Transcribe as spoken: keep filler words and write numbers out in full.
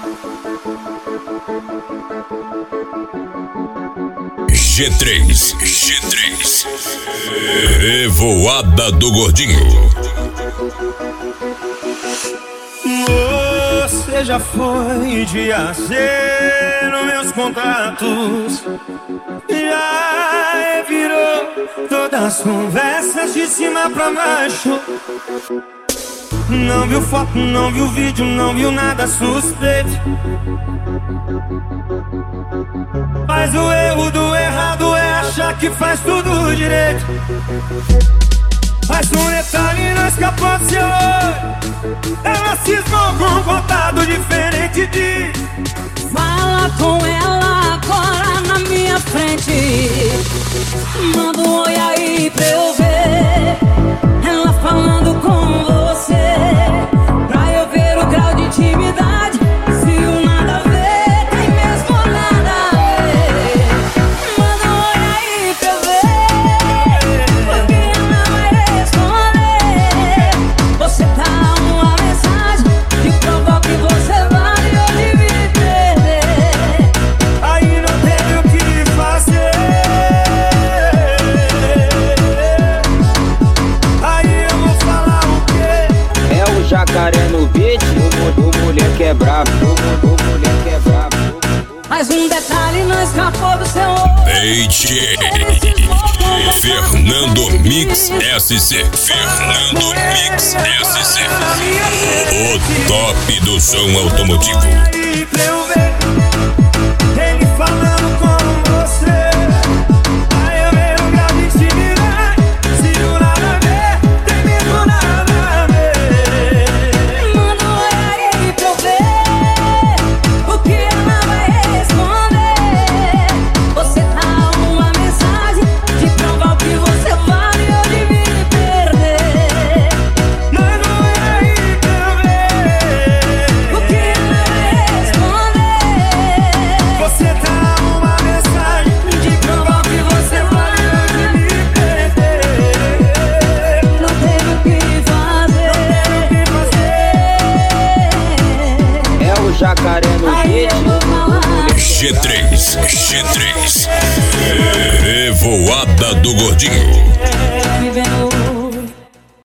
G três, G três, Revoada do Gordinho. Você já foi de A C nos meus contatos, já virou todas as conversas de cima pra baixo. Não viu foto, não viu vídeo, não viu nada suspeito. Mas o erro do errado é achar que faz tudo direito. Mas um detalhe não escapou do seu olho, ela cismou com um contato diferente de... Fala com ela agora na minha frente. Manda um oi aí pra eu ver ela falando com você, pra eu ver o grau de intimidade. Se o nada a ver tem mesmo nada a ver. Manda um oi aí pra eu ver, porque ela vai responder. Você dá uma mensagem que provoca que você vale hoje me perder. Aí não teve o que fazer. Aí eu vou falar o quê? É o jacaré no beat, o, o moleque é brabo, o, o moleque é brabo. Mas um detalhe não escapou do seu olho. Leite Fernando Mix S C, Fernando Mix S C, o top do som automotivo. Aí pra eu ver ele falando com você, aí eu ver o grau de intimidade. Se o nada a ver tem mesmo nada a ver. Manda um oi aí pra eu ver o que ela vai responder. Você dá uma mensagem que prova o que você vale hoje me perder. Manda um oi aí pra eu ver O que ela vai responder. você tá uma mensagem de provar que você vai hoje me perder. Não teve o que fazer. O que fazer? É o jacaré no Aí beat, eu vou falar. G três, G três, Revoada do Gordinho. Vivendo